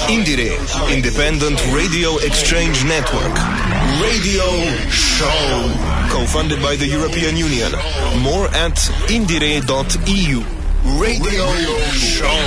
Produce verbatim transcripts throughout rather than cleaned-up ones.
Indire, Independent Radio Exchange Network. Radio Show. Co-funded by the European Union. More at indire dot e u. Radio Show.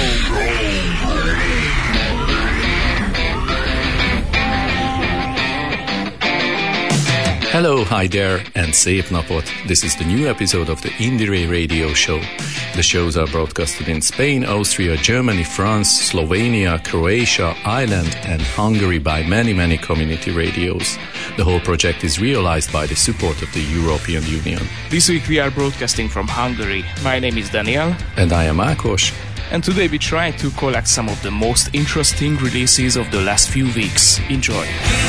Hello, hi there, and szép napot. This is the new episode of the Indire Radio Show. The shows are broadcasted in Spain, Austria, Germany, France, Slovenia, Croatia, Ireland, and Hungary by many, many community radios. The whole project is realized by the support of the European Union. This week we are broadcasting from Hungary. My name is Daniel. And I am Ákos. And today we try to collect some of the most interesting releases of the last few weeks. Enjoy!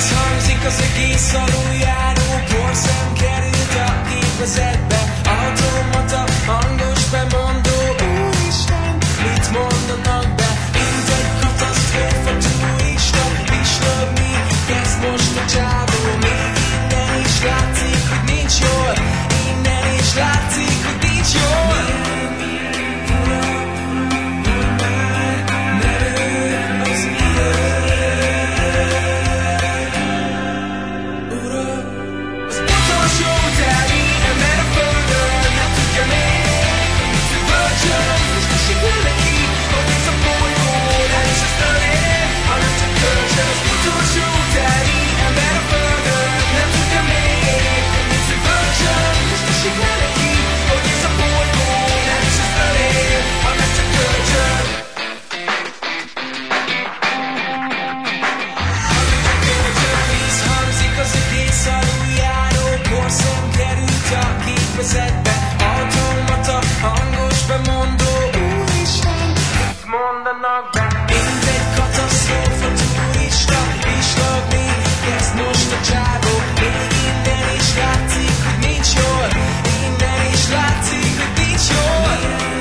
Porszem került a gépezetbe, automata, hangos bemondó, úristen, mit mondanak be? Mint egy katasztrófa turista, pislogni kezd most a csávó. Még innen is látszik, hogy nincs jól, innen is látszik, hogy nincs jól. Automata, hangos bemondó, úristen, mit mondanak be? Mint egy katasztrófa turista, pislogni kezd most a csávó. Még innen is látszik, hogy nincs jól, innen is látszik, hogy nincs jól.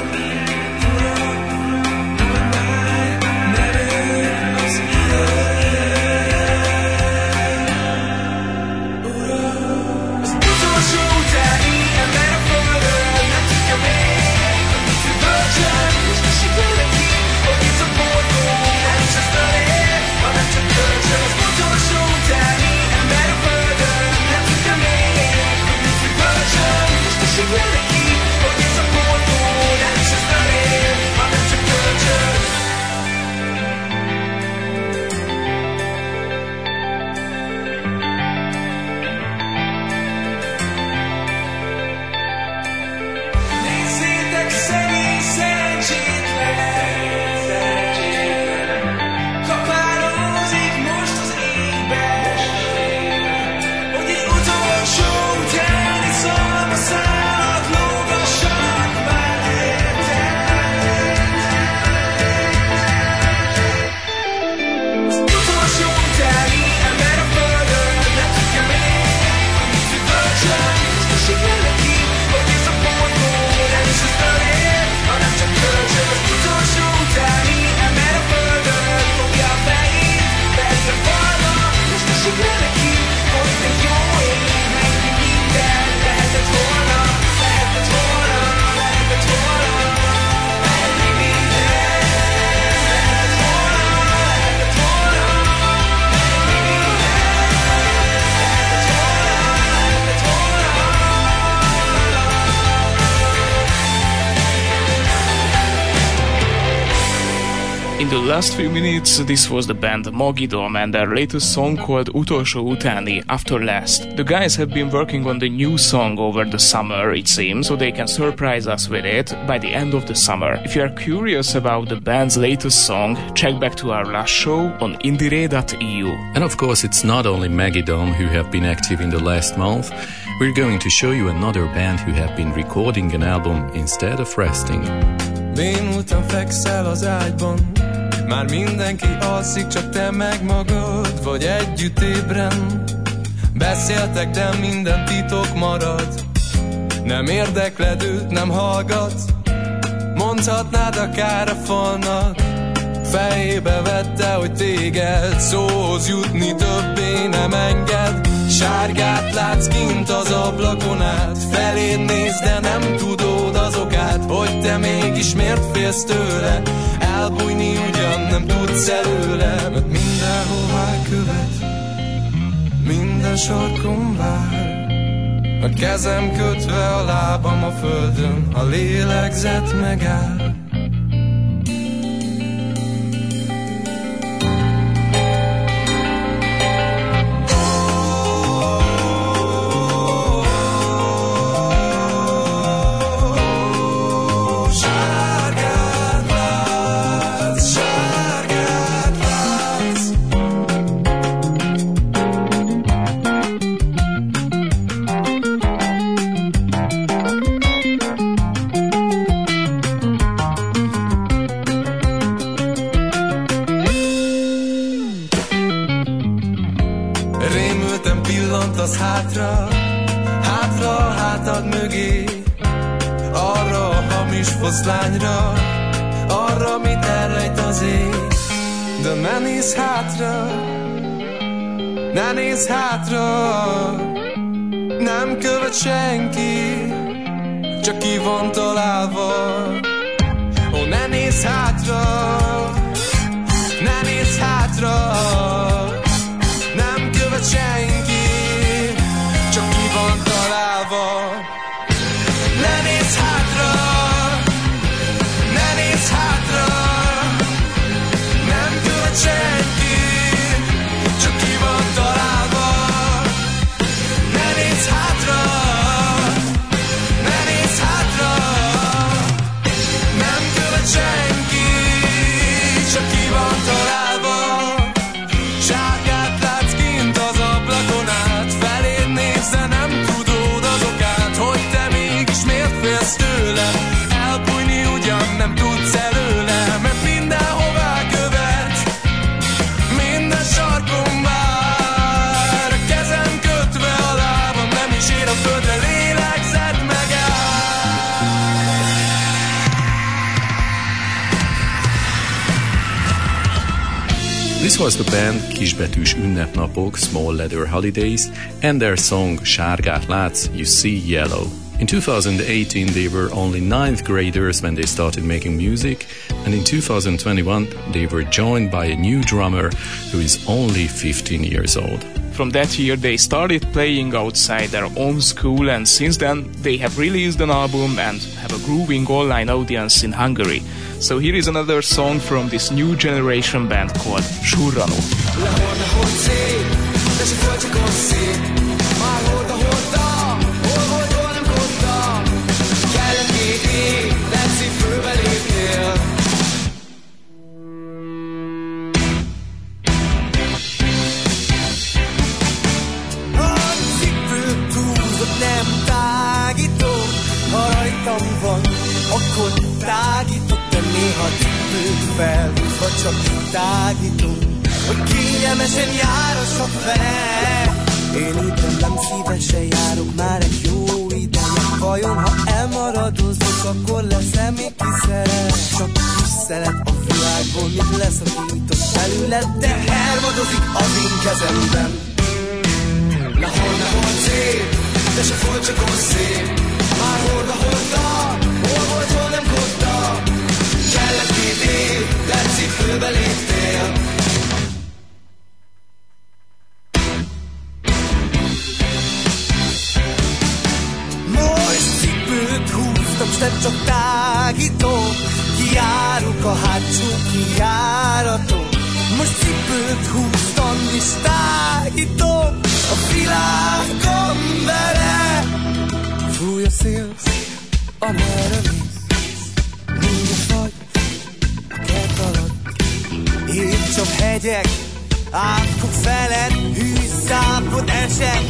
The last few minutes, this was the band Mogidom and their latest song called Utolsó utáni, After Last. The guys have been working on the new song over the summer, it seems, so they can surprise us with it by the end of the summer. If you are curious about the band's latest song, check back to our last show on indire dot e u. And of course, it's not only Mogidom who have been active in the last month. We're going to show you another band who have been recording an album instead of resting. Bénultan fekszel az ágyban, már mindenki alszik, csak te meg magad, vagy együtt ébren. Beszéltek, de minden titok marad, nem érdekled őt, nem hallgatsz. Mondhatnád akár a falnak, fejébe vette, hogy téged szóhoz jutni többé nem enged. Sárgát látsz kint az ablakon át, feléd néz, de nem tudod az okát, hogy te mégis miért félsz tőle. elbújni ugyan nem tudsz előle, mert mindenhová követ, minden sarkon vár. A kezem kötve, a lábam a földön, a lélegzet megáll. Az hátra, hátra a hátad mögé, arra a hamis foszlányra, arra, mit elrejt az ég. De ne nézz hátra, ne nézz hátra, nem követ senki, csak ki van találva. Ó, ne nézz hátra, ne nézz hátra, nem követ senki, csak ki van találva. Ne nézz hátra, ne nézz hátra, nem követ senki, csak ki van találva. Ne nézz hátra, ne nézz hátra, nem követ senki, csak ki van találva. Sárgát látsz kint az ablakon át, feléd néz, de nem tudod az okát, hogy te mégis miért félsz tőle. Elbújni ugyan nem tudsz előle, mert mindenhová követ, minden sarkon vár. A kezem kötve, a lábam nem is ér a földre, lélegzet megáll. This was the band Kisbetűs Ünnepnapok, Small Leather Holidays, and their song Sárgát látsz, You See Yellow. In two thousand eighteen, they were only ninth graders when they started making music, and in two thousand twenty-one, they were joined by a new drummer who is only fifteen years old. From that year, they started playing outside their own school, and since then, they have released an album and have a grooving online audience in Hungary. So here is another song from this new generation band called Surranó. Nem tágítom, ha rajtam van, akkor tágítok, de néha cipőt felhúzva csak tágítom, hogy kényelmesen járassak vele. Én időmben szívesen járok már egy jó ideje, vajon ha elmaradozok, akkor lesz-e még kiszerel? Csak tisztelet a világból, mit leszakított belőle, de elmadozik az én kezemben. Nehol, nehol szép, de se volt csak az szép. Már hol, hordta, hol volt, hol nem kodta. Kellett két év, de cipőbe léptél. Most cipőt húztam, s nem csak tágítom, kijárok a hátsó kijáraton. Most cipőt húztam, és tágítom a világon vele. Fúj a szél, amerre mész, mindjárt vagy a kert alatt. Épp csak hegyek, átkok felett, hűs szápod esett.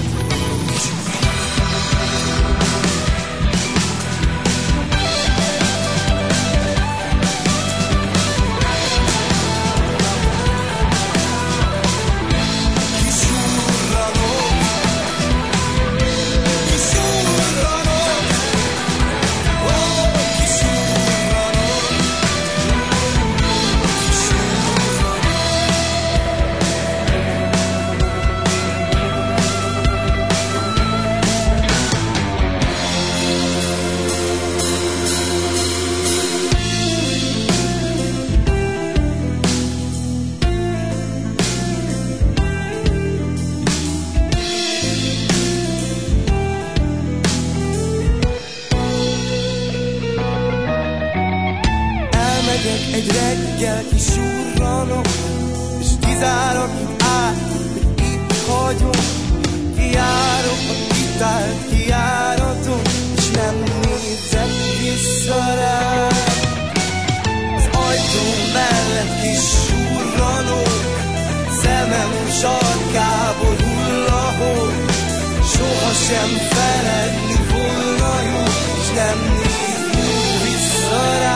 Legyek egy reggel kisurranok, és kizárok át, hogy itt hagyom. Kijárok a kitárt kijáraton, és nem nézek vissza rá. Az ajtó mellett kisurranok, szemem sarkából hull a hó. Sohasem feledni volna jó, és nem nézni vissza rá.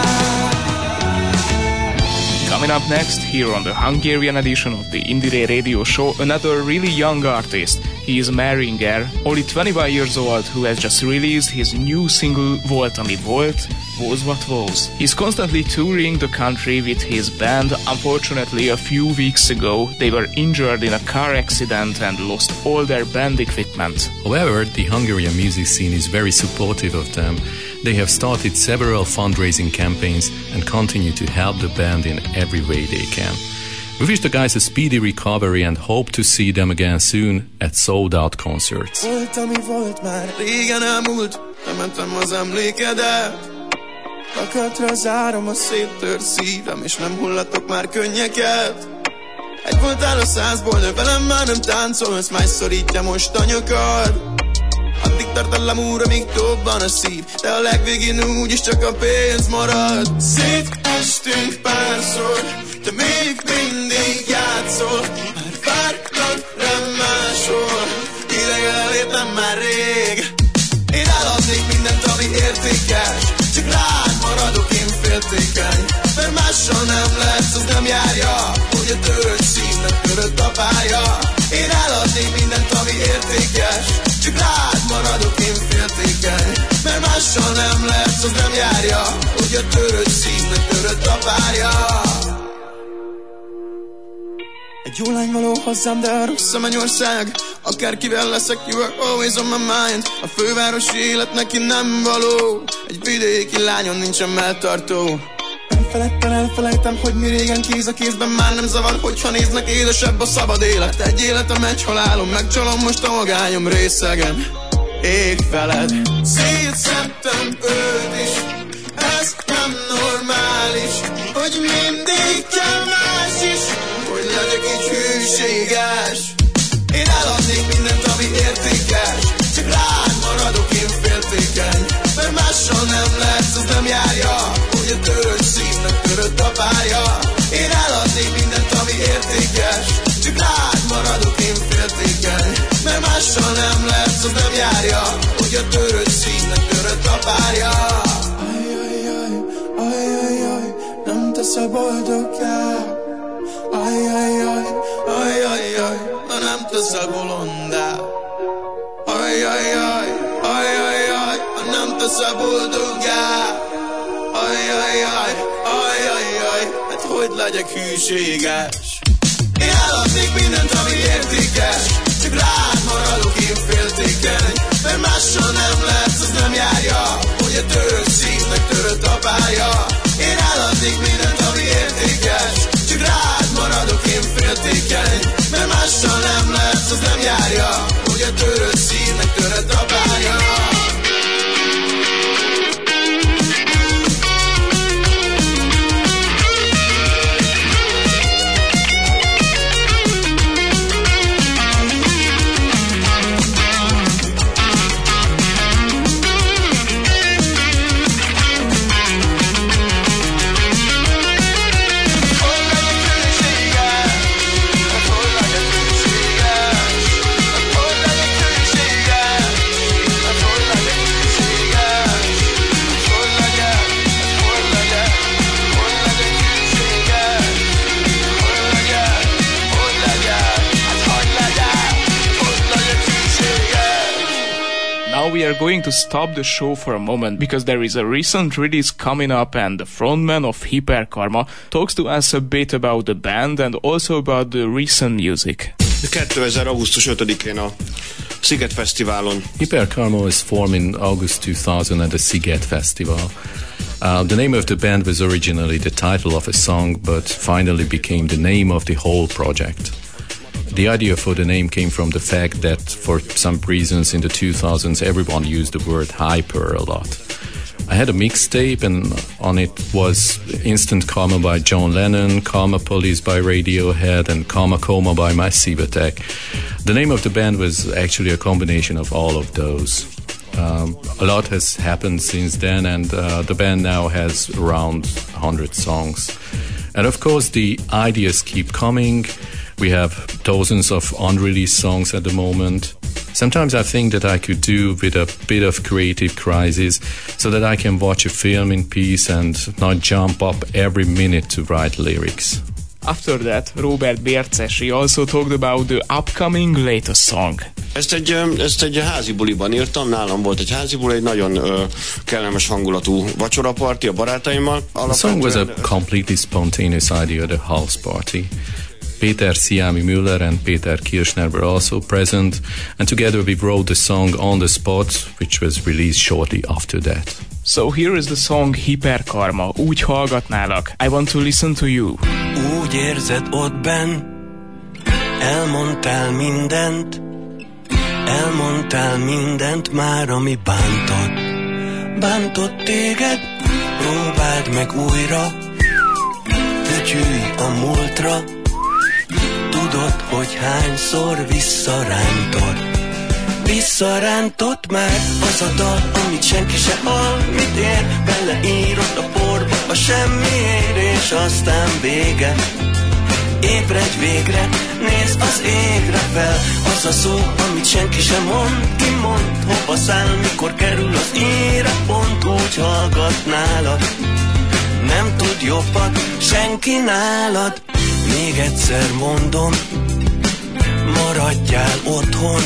Coming up next, here on the Hungarian edition of the Indire Radio Show, another really young artist. He is Maringer, only twenty-one years old, who has just released his new single Volt Ami Volt, Was What Was. He's constantly touring the country with his band. Unfortunately, a few weeks ago, they were injured in a car accident and lost all their band equipment. However, the Hungarian music scene is very supportive of them. They have started several fundraising campaigns and continue to help the band in every way they can. We wish the guys a speedy recovery and hope to see them again soon at sold-out concerts. Volt, ami volt, már régen elmúlt, lementem az emlékedet. A kötre zárom a széttört szívem, és nem hullatok már könnyeket. Egy voltál a százból, de velem már nem táncolsz, máj szorítja most a nyakad. Addig tart a lamúr, amíg dobban a szív, de a legvégén úgyis csak a pénz marad. Szétestünk párszor, de még mindig játszol. Már várlak rám máshol, idegen elértem már rég. Én eladnék mindent, ami értékes, csak rád maradok én féltékeny. Mert mással nem lesz, az nem járja, hogy a törött szívnek törött a pálya. Én eladnék mindent, ami értékes, csak rád maradok én féltékeny. Mert mással nem lesz, az nem járja, hogy a törött szívnek törött a pálya. Egy jó lány való hozzám, de a rossz a mennyország. Akárkivel leszek, you are always on my mind. A fővárosi élet neki nem való, egy vidéki lányon nincsen melltartó. Elfeledtem, elfelejtem, hogy mi régen kéz a kézben már nem zavar, hogyha néznek édesebb a szabad élet. Egy életem, egy halálom, megcsalom most a magányom részegen. Ég feled, szétszedtem őt is, ez nem normális, hogy mindig kell más is, hogy legyek így hűséges. Én eladnék mindent, ami értékes, csak rád maradok én féltékeny. Mert mással nem lesz, az nem járja, hogy a törött szívnek törött a pálya. Én eladnék mindent, ami értékes, csak rád maradok én féltékeny. Mert mással nem lesz, az nem járja, hogy a törött szívnek törött a pálya. Ajajaj, ajajaj, nem tesz a boldoggá. Ajajaj, ajajaj, na nem tesz a bolondá. Ajajaj, ajajaj, nem tesz a boldoggá. Ajajaj, ajajaj, hát hogy legyek hűséges? Én eladnék mindent, ami értékes, csak rád maradok én féltékeny. Mert mással nem lesz, az nem járja, hogy a törött szívnek törött a pálya. Én eladnék mindent, ami értékes, csak rád maradok én féltékeny. Mert mással nem lesz, az nem járja, hogy a törött szívnek törött a pálya. We are going to stop the show for a moment because there is a recent release coming up and the frontman of Hyperkarma talks to us a bit about the band and also about the recent music. kétezer. augusztus ötödikén a Sziget Fesztiválon. Hyperkarma was formed in August two thousand at the Sziget Festival. Uh, the name of the band was originally the title of a song, but finally became the name of the whole project. The idea for the name came from the fact that for some reasons in the two thousands everyone used the word hyper a lot. I had a mixtape, and on it was Instant Karma by John Lennon, Karma Police by Radiohead, and Karma Coma by Massive Attack. The name of the band was actually a combination of all of those. Um, a lot has happened since then, and uh, the band now has around one hundred songs. And of course, the ideas keep coming. We have dozens of unreleased songs at the moment. Sometimes I think that I could do with a bit of creative crisis so that I can watch a film in peace and not jump up every minute to write lyrics. After that, Robert Bércesi also talked about the upcoming latest song. Ezt egy, ezt egy házi buliban írtam, nálam volt egy házi buli, egy nagyon uh, kellemes hangulatú vacsoraparti a barátaimmal. The song was a completely spontaneous idea at a house party. Peter Siami Müller and Peter Kirchner were also present, and together we wrote the song on the spot, which was released shortly after that. So here is the song Hiperkarma, Úgy hallgatnálak, I Want to Listen to You. Úgy érzed ott benn, elmondtál mindent, elmondtál mindent már, ami bántott. Bántott téged, próbáld meg újra, fütyülj a múltra, tudod, hogy hányszor visszarántott. Visszarántott már az a dal, amit senki se hall, mit ér, beleírod a porba a semmiért, és aztán vége. Ébredj végre, nézd az égre fel, az a szó, amit senki sem mond, ki mond, hova száll, mikor kerül az írapont, úgy hallgatnálad. Nem tud jobbat senki nálad, még egyszer mondom, maradjál otthon,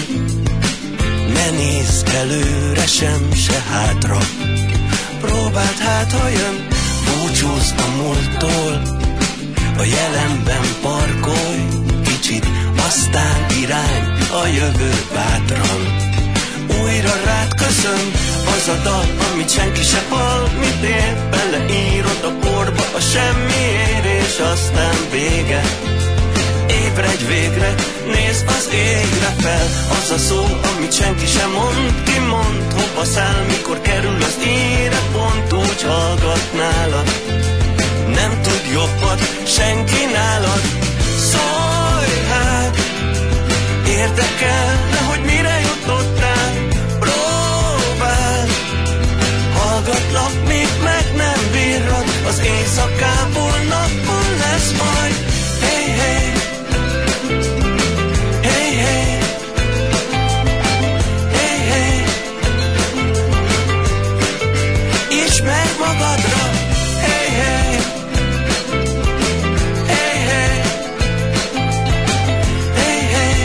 ne nézz előre sem, se hátra. Próbáld hát, ha jön, búcsúzz a múlttól, a jelenben parkolj kicsit, aztán irány a jövő bátran. Újra rád köszön az a dal, amit senki se hall, mit ér, beleírod a porba a semmiért, és aztán vége. Ébredj végre, nézd az égre fel, az a szó, amit senki sem mond, ki mond, hova száll, mikor kerül az írapont, úgy hallgatnálad. Nem tud jobbat senki nálad, szólj hát, érdekelne, hogy mire jutottál, próbáld, hallgatlak, míg meg nem bírod, az éjszakából nappal lesz majd, hey, hey. Hey, hey. Hey, hey. Ismerj magadra, hey, hey. Hey, hey. Hey, hey.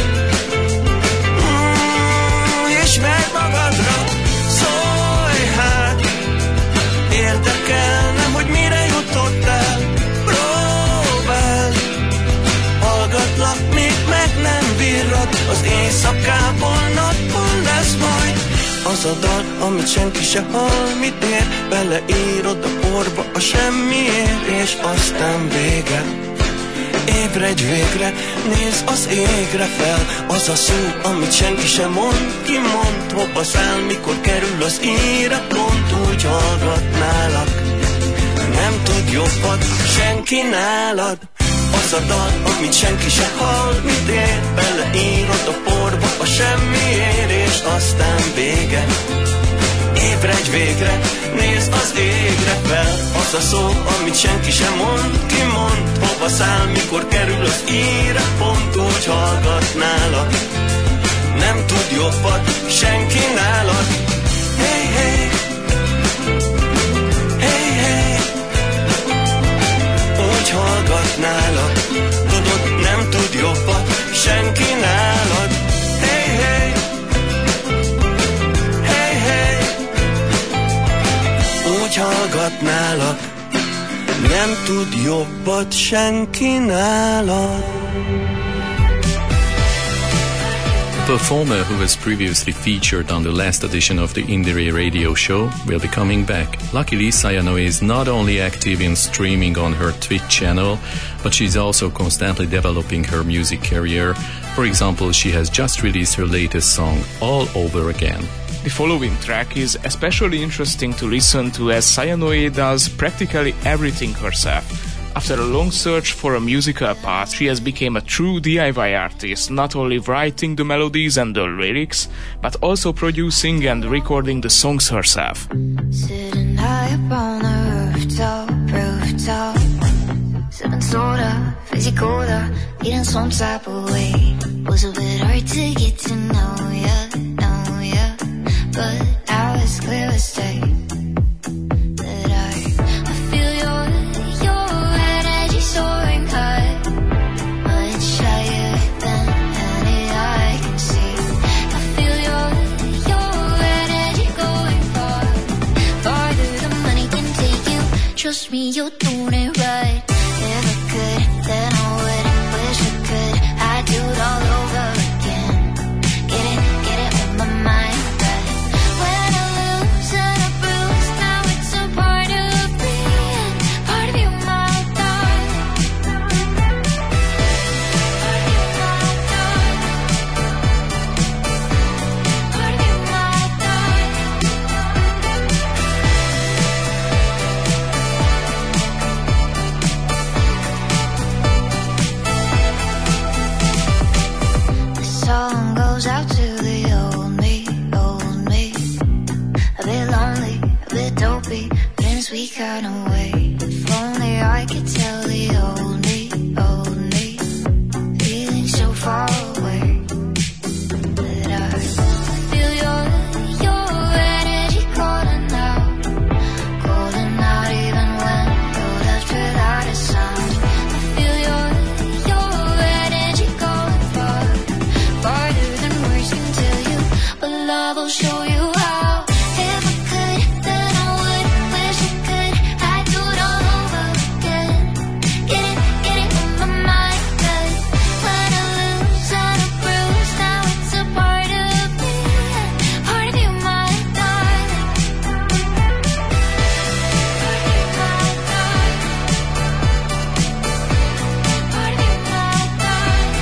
Mm, ismerj magadra, szólj hát, érdekelne, hogy mire jutottál, próbáld, hallgatlak, míg meg nem bírod, az éjszakából nappal lesz majd. Az a dal, amit senki se hall, mit ér, beleírod a porba a semmiért, és aztán vége. Ébredj végre, nézz az égre fel, az a szó, amit senki sem mond, ki mond, hova száll, mikor kerül az írapont, úgy hallgatnálak. Nem tud jobbat senki nálad, az a dal, amit senki se hall, mit ér, beleírod a porba a semmiért, és aztán vége. Ébredj végre, nézd az égre fel, az a szó, amit senki sem mond, ki mond, hova száll, mikor kerül az írapont, úgy hallgatnálak. Nem tud jobbat senki nálad, hey, hey. Hey, hey. Úgy hallgatnálak, tudod, nem tud jobbat senki nálad, hey, hey. Hey, hey. Úgy hallgatnálak, nem tud jobbat senki nálad. A performer who was previously featured on the last edition of the Indire radio show will be coming back. Luckily, Sayano is not only active in streaming on her Twitch channel, but she's also constantly developing her music career. For example, she has just released her latest song, All Over Again. The following track is especially interesting to listen to as Sayanoe does practically everything herself. After a long search for a musical path, she has become a true D I Y artist, not only writing the melodies and the lyrics, but also producing and recording the songs herself. Sitting high up on the rooftop, rooftop, sipping soda, fizzy cola, eating some type of way. Was a bit hard to get to know ya, know ya, but now it's clear as day. Soaring high, much higher than any I can see. I feel your, your energy going far, farther than money can take you. Trust me, you're doing it right. If I could, then I would. Wish I could, I'd do it all over again. Get it, get it on my mind, but when I lose and I bruise, now it's a part of me, part of you, my song goes out to the old me, old me. A bit lonely, a bit dopey, but in a sweet kind of way. If only I could tell the old me, old me, feeling so far away. But I feel your, your energy calling out, calling out even when you're left without a sound. I feel your, your energy going far, farther than words can tell you, but love will show you how. If I could, then I would. Wish I could, I'd do it all over again. Get it, get it on my mind, 'cause when I lose and I bruise, now it's a part of me, part of you, my darling. Part of you, my darling. Part of you, my darling.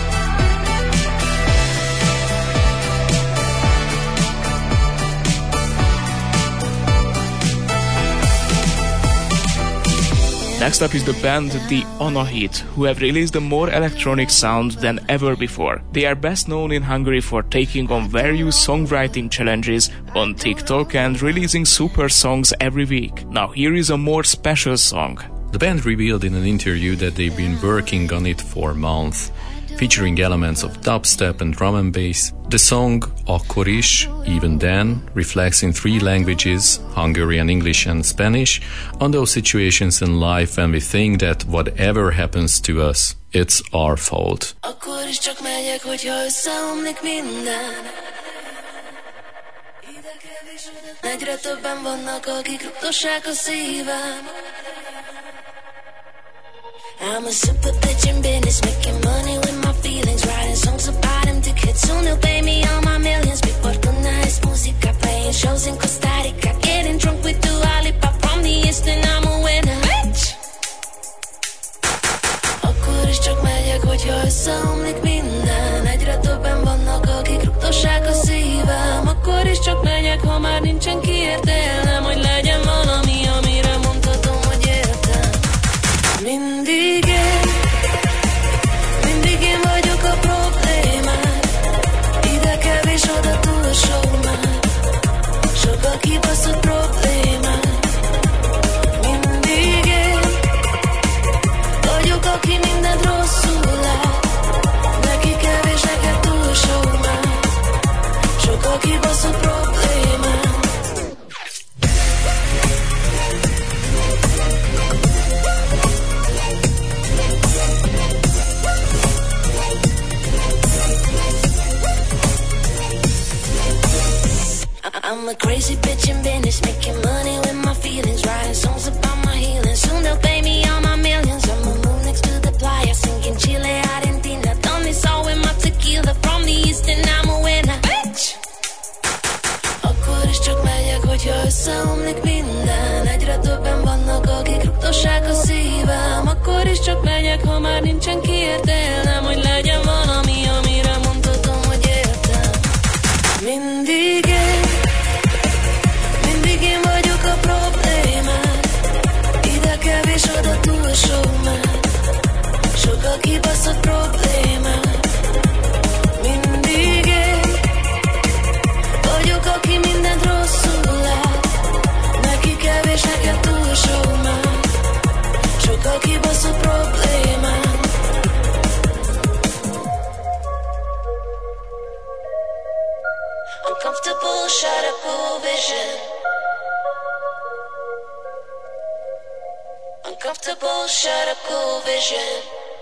Next up is the band The Anahit, who have released a more electronic sound than ever before. They are best known in Hungary for taking on various songwriting challenges on TikTok and releasing super songs every week. Now here is a more special song. The band revealed in an interview that they've been working on it for months, featuring elements of dubstep and drum and bass. The song Akkor is, Even Then, reflects in three languages, Hungarian, English and Spanish, on those situations in life when we think that whatever happens to us, it's our fault. Akkor is csak megyek, hogyha összeomlik minden. Ide kevés, egyre többen vannak, akik rugdossák a szívem. I'm a super bitch in business, making money with my feelings, writing songs about them to kids. Soon they'll pay me all my millions. Big organized music, playing shows in Costa Rica, getting drunk with Dua Lipa from the East, and I'm a winner. Bitch! Akkor is csak megyek, hogyha összeomlik minden. Egyre többen vannak, akik rugdossák a szívem. Akkor is csak megyek, ha már nincsen kiértelem, hogy legyen valami, amire mondhatom, hogy értem. Mindig én, mindig én vagyok a problémám. Ide kevés, oda túl sok már. Sok a kibaszott problémám. Mindig én vagyok, aki mindent rosszul lát. Neki kevés, neked túl sok már. Sok a kibaszott problémám. I'm a crazy bitch in business, making money with my feelings, writing songs about my healing. Soon they'll pay me all my millions. I'ma move next to the playa, singing Chile, Argentina. Done this all with my tequila from the East, and I'm a winner. Bitch! Akkor is csak megyek, hogyha összeomlik minden. Egyre többen vannak, akik rugdossák a szívem. Akkor is csak megyek, ha már nincsen kiértelem, hogy legyen valami, amire mondhatom, hogy értem. Mindig én, Comfortable, shut up, cool vision.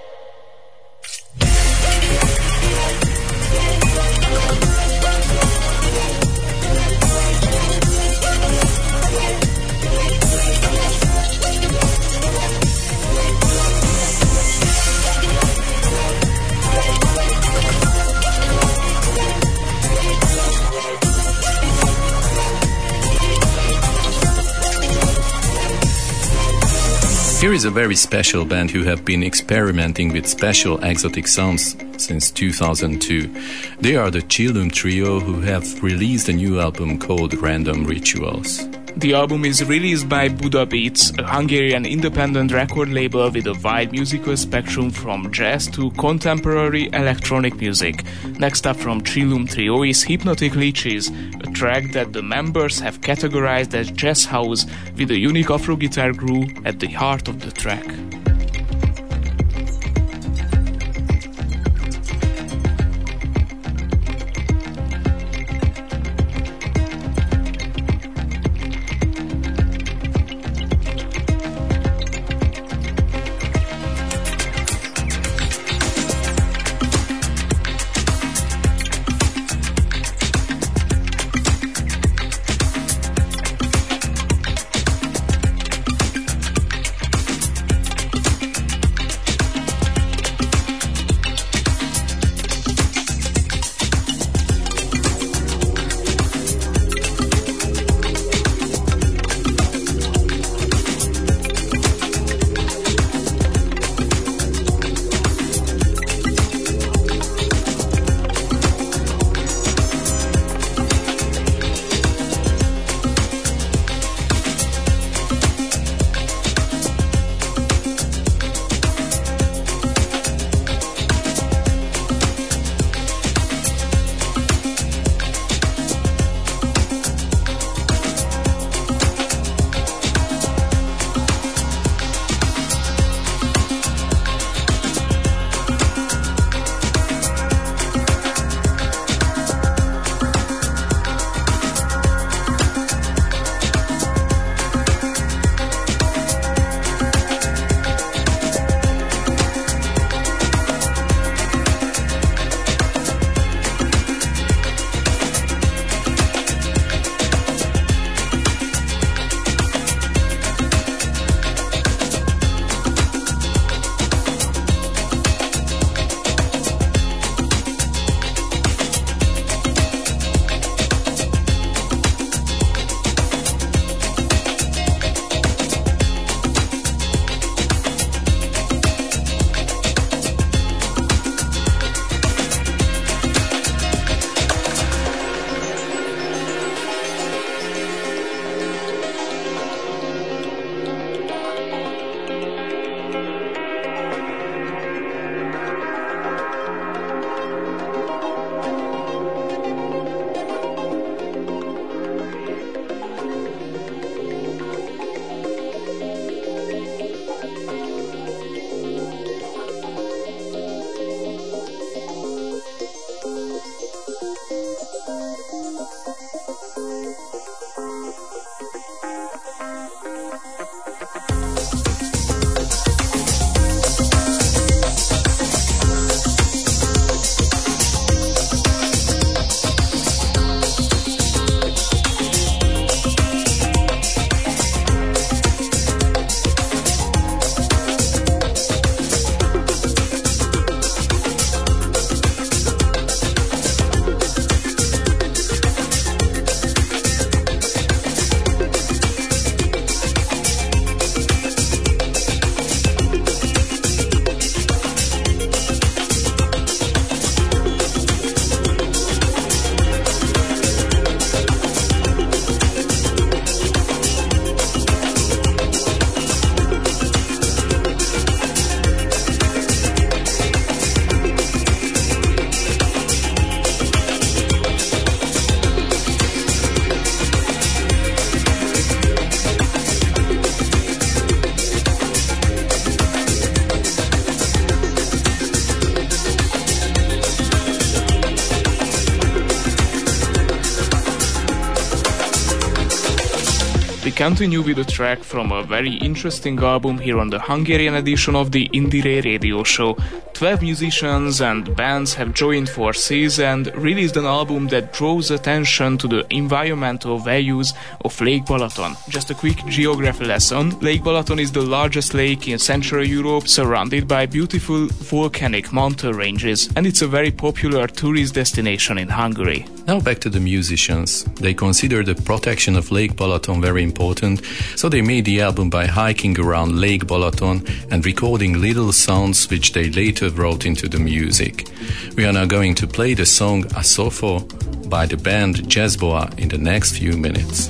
Here is a very special band who have been experimenting with special exotic sounds since two thousand two. They are the Chillum Trio, who have released a new album called Random Rituals. The album is released by Buda Beats, a Hungarian independent record label with a wide musical spectrum from jazz to contemporary electronic music. Next up from Chillum Trio is Hypnotic Leeches, a track that the members have categorized as jazz house with a unique Afro guitar groove at the heart of the track. continue with a track from a very interesting album here on the Hungarian edition of the Indire Radio Show. Twelve musicians and bands have joined forces and released an album that draws attention to the environmental values of Lake Balaton. Just a quick geography lesson. Lake Balaton is the largest lake in Central Europe, surrounded by beautiful volcanic mountain ranges, and it's a very popular tourist destination in Hungary. Now back to the musicians. They consider the protection of Lake Balaton very important, so they made the album by hiking around Lake Balaton and recording little sounds which they later wrote into the music. We are now going to play the song Asofo by the band Jazzboa in the next few minutes.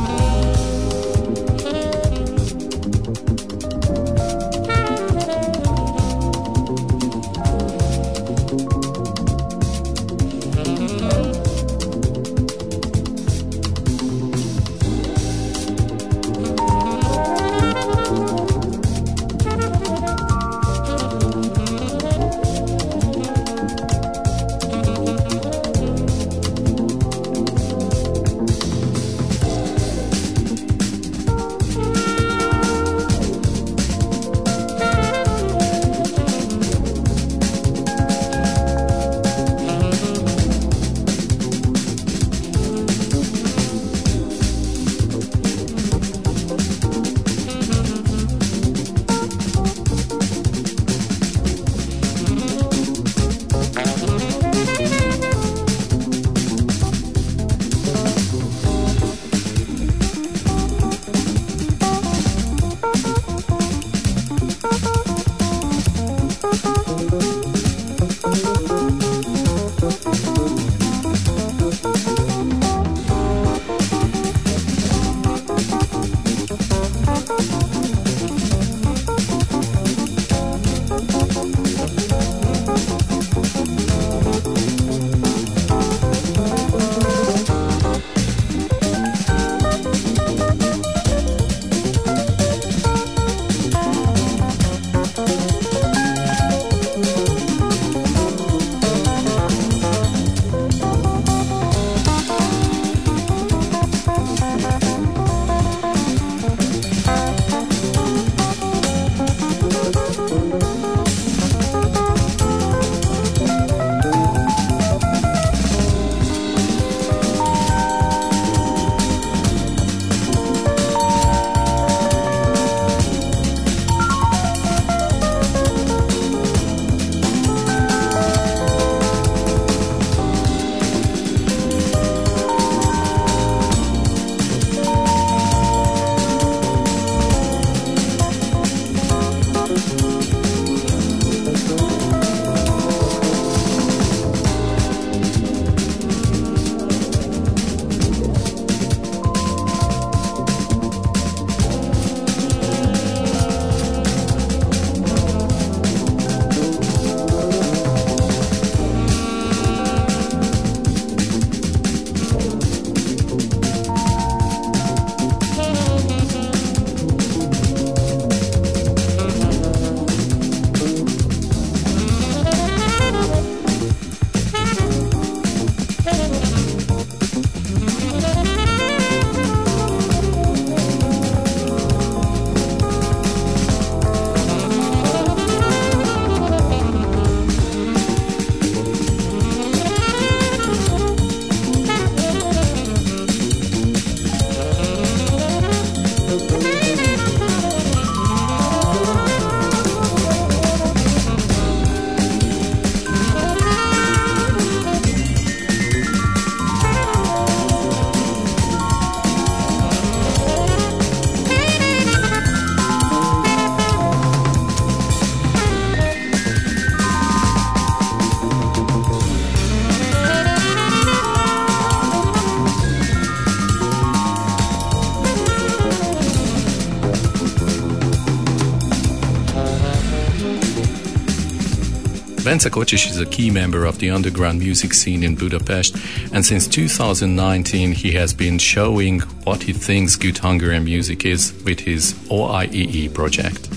Bence Kocsis is a key member of the underground music scene in Budapest, and since two thousand nineteen he has been showing what he thinks good Hungarian music is with his O I E E project.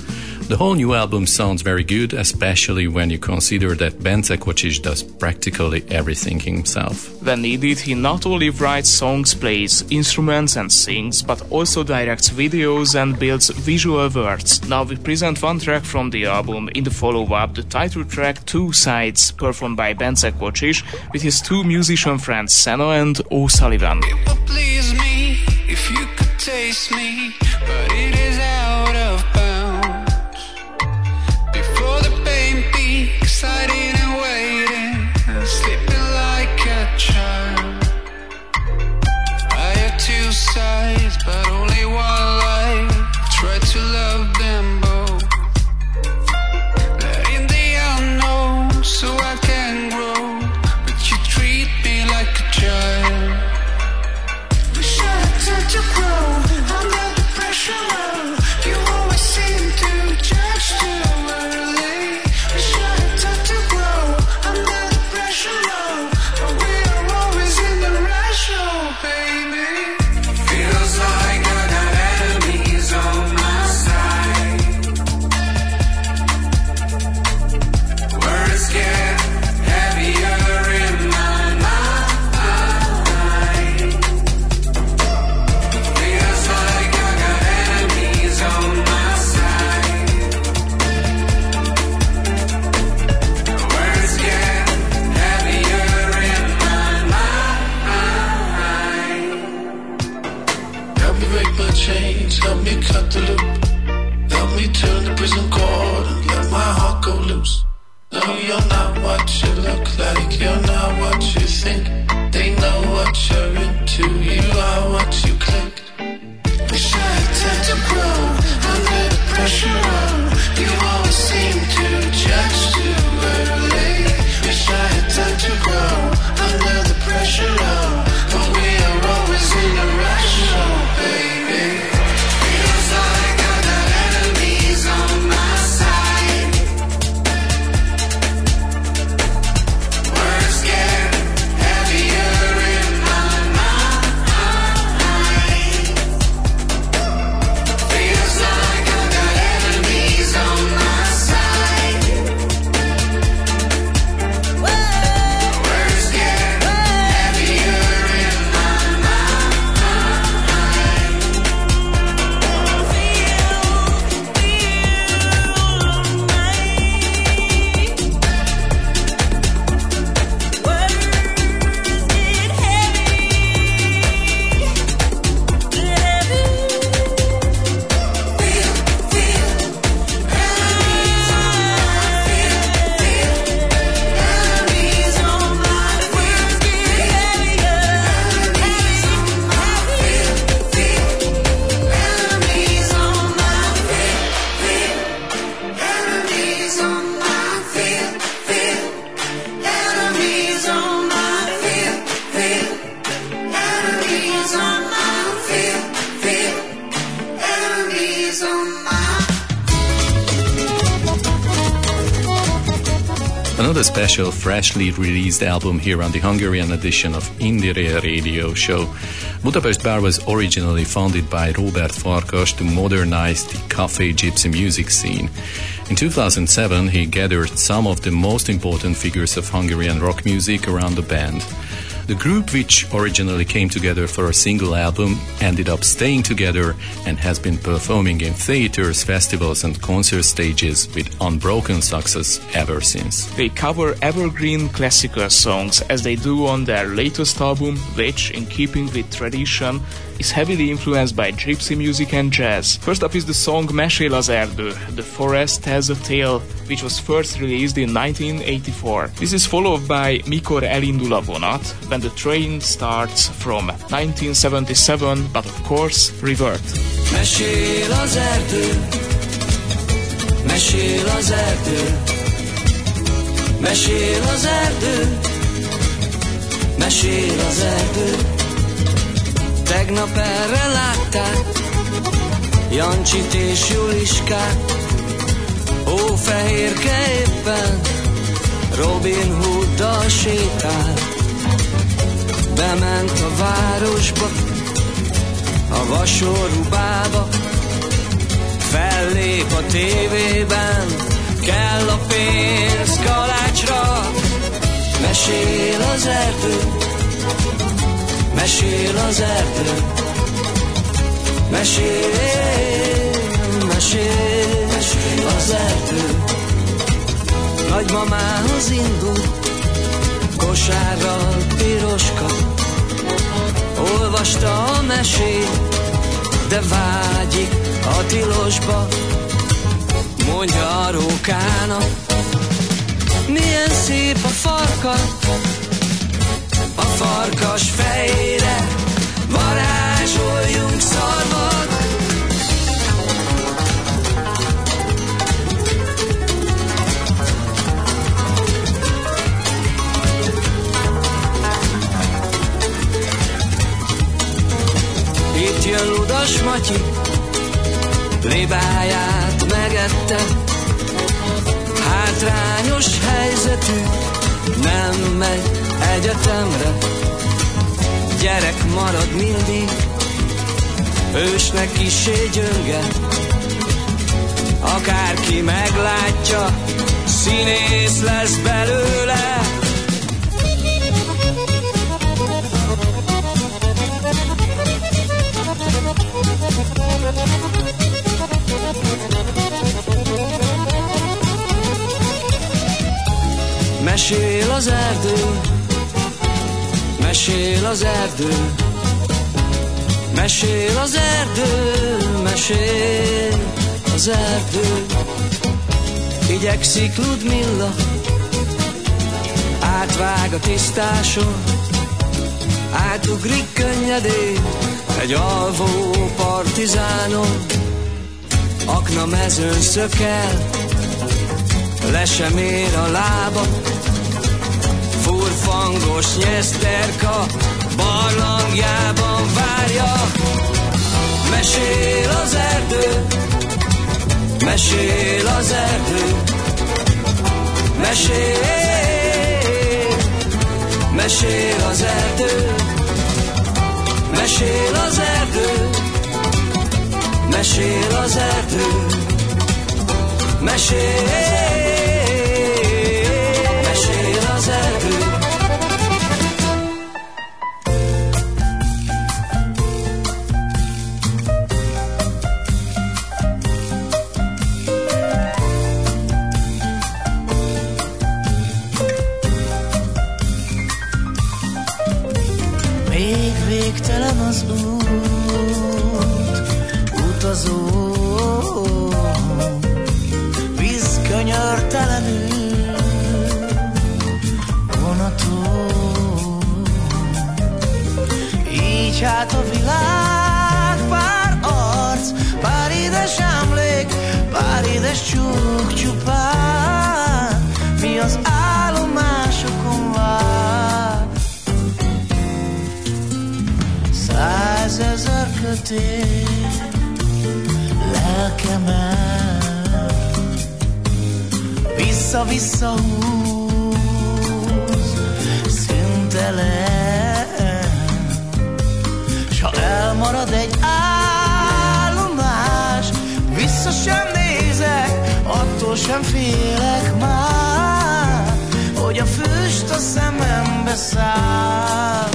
The whole new album sounds very good, especially when you consider that Bence Kocsis does practically everything himself. When needed, he not only writes songs, plays instruments and sings, but also directs videos and builds visual worlds. Now we present one track from the album in the follow-up, the title track Two Sides, performed by Bence Kocsis with his two musician friends Senna and O'Sullivan. It would please me if you could taste me, but it is out of bounds. Before the pain peaks, hiding and waiting, and sleeping like a child. I have two sides, but only one life. Try to love them both. Let in the unknown, so I can grow. But you treat me like a child. Wish I had time to grow under the pressure of you always seem to judge too early. Wish I had time to grow under the pressure of but we are always in the rush, oh baby. Feels like I got enemies on my side. Words get heavier in my mind. Feels like I got enemies on my side. Words get heavier in my mind. Help me break my chains, help me cut the loop. Help me turn the prison cord and let my heart go loose. No, you're not what you look like, you're not what you think. They know what you're into, you are what you click. Wish I had time to grow under the pressure of you always seem to judge too early. Wish I had time to grow under the pressure of but we are always in a rush, oh baby. Feels like I got enemies on my side. Words get heavier in my mind. Feels like I got enemies on my side. Words get heavier in my Another special, freshly released album here on the Hungarian edition of Indire Radio Show. Budapest Bar was originally founded by Robert Farkas to modernize the cafe gypsy music scene. In two thousand seven, he gathered some of the most important figures of Hungarian rock music around the band. The group, which originally came together for a single album, ended up staying together and has been performing in theaters, festivals and concert stages with unbroken success ever since. They cover evergreen classical songs as they do on their latest album, which, in keeping with tradition, is heavily influenced by gypsy music and jazz. First up is the song Mesél az erdő, The Forest Tells a Tale, which was first released in nineteen eighty-four. This is followed by Mikor elindul a vonat, When the Train Starts, from nineteen seventy-seven, but of course, Revert. Mesél az erdő, mesél az erdő, mesél az erdő, mesél az erdő. Tegnap erre látták Jancsit és Juliskát, Hófehérke éppen Robin Hooddal sétál. Bement a városba, a vasorú bába, fellép a a tévében, kell a pénz kalácsra. Mesél az erdő, mesél az erdő, mesél, mesél, mesél az erdő. Nagymamához indul, kosárral piroska, olvasta a mesét, de vágyik a tilosba. Mondja a rókának, milyen szép a farka, a farkas fejére varázsoljunk szarvat. Itt jön Ludas Matyi, libáját megette, hátrányos helyzetű, nem megy egyetemre, gyerek marad mindig, ősnek kissé gyönge, akárki meglátja, színész lesz belőle. Mesél az erdő, mesél az erdő, mesél az erdő, mesél az erdő. Igyekszik Ludmilla, átvág a tisztáson, átugrik könnyedén egy alvó partizánon. Aknamezőn szökel, le sem ér a lába, furfangos nyeszterka barlangjában várja. Mesél az erdő, mesél az erdő, mesél, mesél az erdő, mesél az erdő, mesél az erdő, mesél, mesél az erdő. Még végtelen az út, utazó, víz könyörtelenül, vonató. Így hát a világ pár arc, pár édes emlék, pár édes csúk csupán, mi az állomásokon vár. Százezer kötél lelkemen vissza-vissza húz szüntelen, s ha elmarad egy állomás, vissza sem nézek, attól sem félek már, hogy a füst a szemembe száll.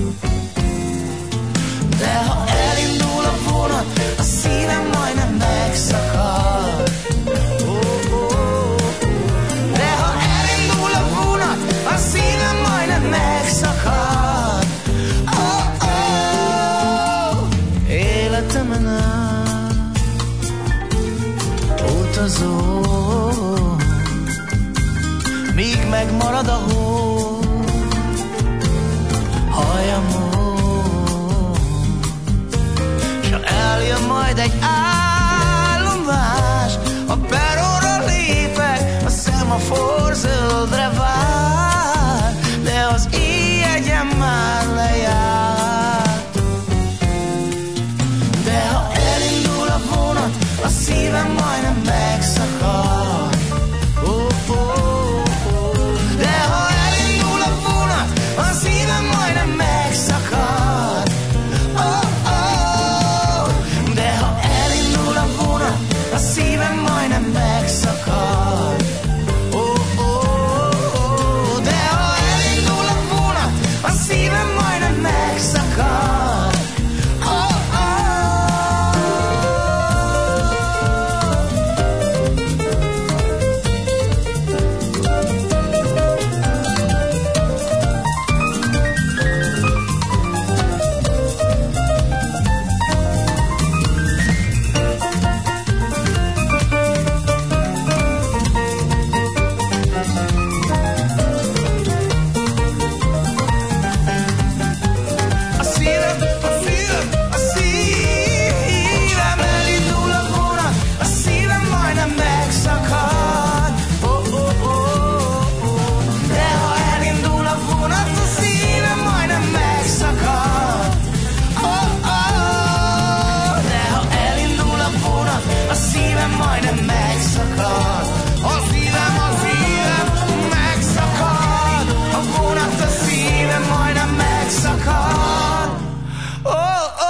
De ha elindul a vonat, a szívem majdnem megszakad. Oh, oh, oh. De ha elindul a vonat, a szívem majdnem megszakad. Oh, oh. Életemen át utazó, míg megmarad a hó hajamon. Eljön majd egy állomás, a peronra lépek, a szemafor zöldre vár, de az éjjegyem már lejárt. De ha elindul a vonat, a szívem majdnem megszakad. Oh, oh, oh. De ha elindul a vonat, a szívem majdnem megszakad. Oh, oh. De ha elindul szívem majdnem megszakad. A szívem, a szívem megszakad. A vonat, a szívem majdnem megszakad. Oh, oh.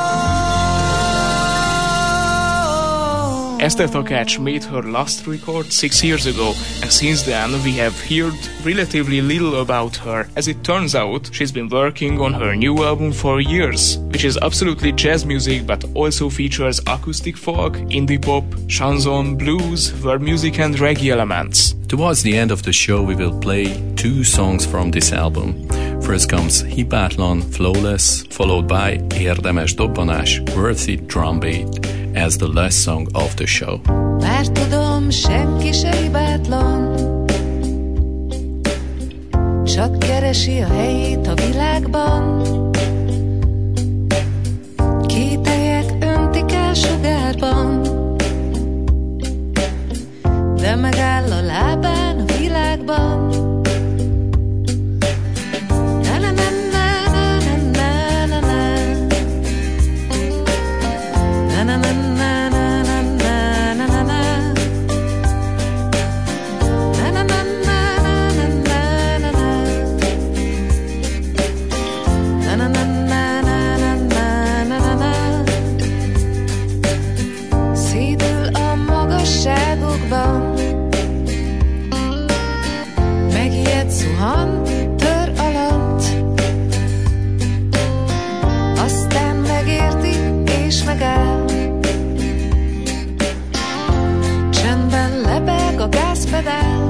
Eszter Takács made her last record six years ago, and since then we have heard relatively little about her. As it turns out, she's been working on her new album for years, which is absolutely jazz music but also features acoustic folk, indie pop, chanson, blues, world music and reggae elements. Towards the end of the show we will play two songs from this album. First comes Hibátlan, Flawless, followed by Érdemes dobbanás, Worthy Drum Beat, as the last song of the show. Már tudom, senki se hibátlan, csak keresi a helyét a világban. Kételyek öntik el sugárban, de megáll a lábán a világban. Megijed, zuhan, tör alatt, aztán megérti és megáll. Csendben lebeg a gázpedál.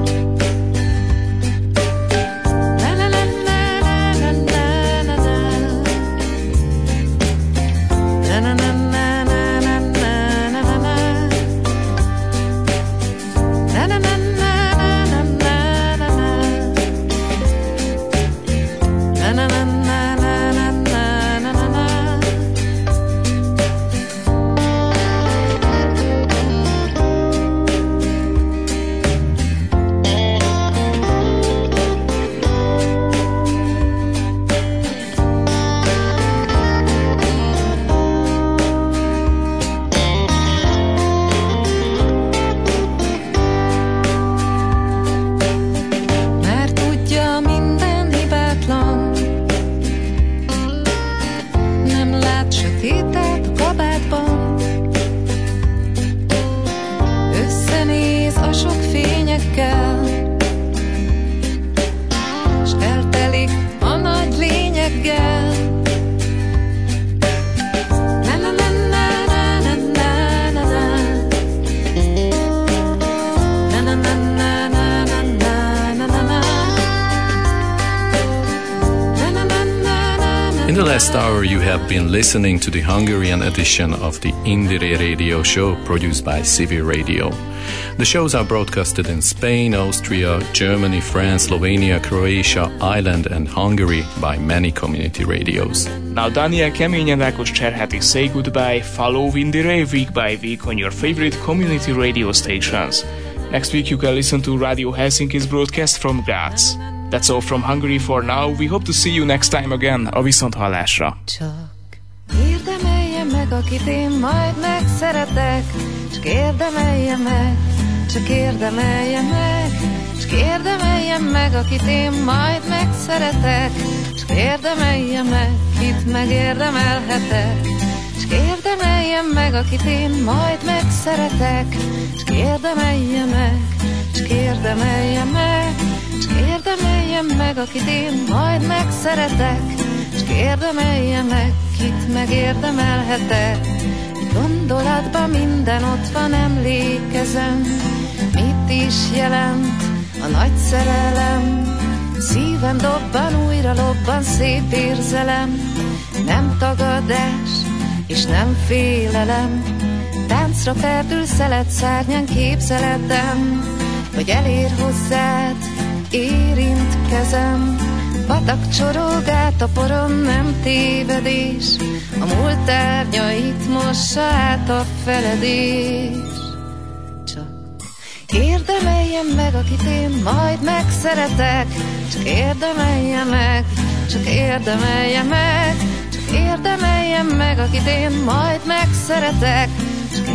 In the last hour you have been listening to the Hungarian edition of the Indire Radio Show produced by Civil Radio. The shows are broadcasted in Spain, Austria, Germany, France, Slovenia, Croatia, Ireland and Hungary by many community radios. Now Daniel Kemény and Ákos Cserháti say goodbye. Follow Indire week by week on your favorite community radio stations. Next week you can listen to Radio Helsinki's broadcast from Graz. That's all from Hungary for now. We hope to see you next time again. A viszonthallásra. Csak érdemelje meg, akit én majd megszeretek. Csak érdemelje meg, csak érdemelje meg. Csak érdemelje meg, akit én majd megszeretek. Csak érdemelje meg, kit megérdemelhetek. Csak érdemelje meg, akit én majd megszeretek. Csak érdemelje meg, csak érdemelje meg. Csak érdemelje meg, akit én majd megszeretek. Csak érdemelje meg, kit megérdemelhetek. Gondolatban minden ott van, emlékezem. Mit is jelent a nagy szerelem? Szívem dobban, újra lobban szép érzelem. Nem tagadás, és nem félelem. Táncra perdül szelet szárnyán képzeledem, hogy elér hozzád, érint kezem. Patak csorog át a poron, nem tévedés. A múlt árnyait mossa át a feledés. Csak érdemeljem meg, akit én majd megszeretek. Csak érdemelje meg, csak érdemelje meg. Csak érdemeljem meg, akit én majd megszeretek. Csak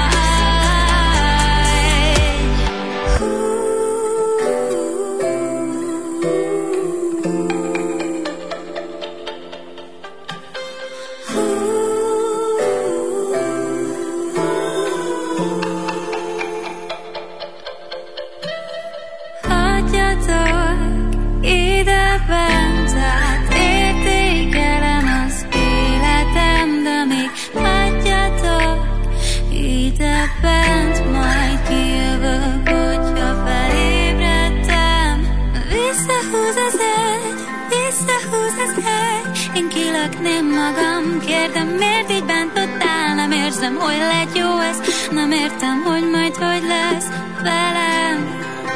Én kilökném magam, kérdem, miért így bántottál? Nem érzem, hogy lett jó ez, nem értem, hogy majd hogy lesz velem.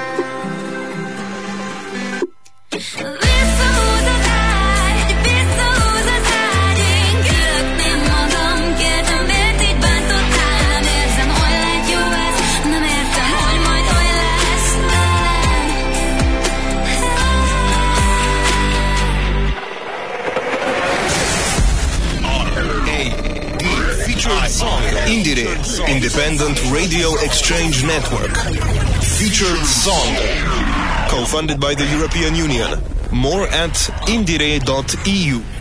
Visszahúz az ágy, visszahúz az ágy, én kilökném magam, kérdem, miért így bántottál? Nem érzem, hogy lett jó ez, nem értem, hogy majd hogy lesz velem. Featured song Indire Independent Radio Exchange Network. Featured song co-funded by the European Union. More at indire dot e u.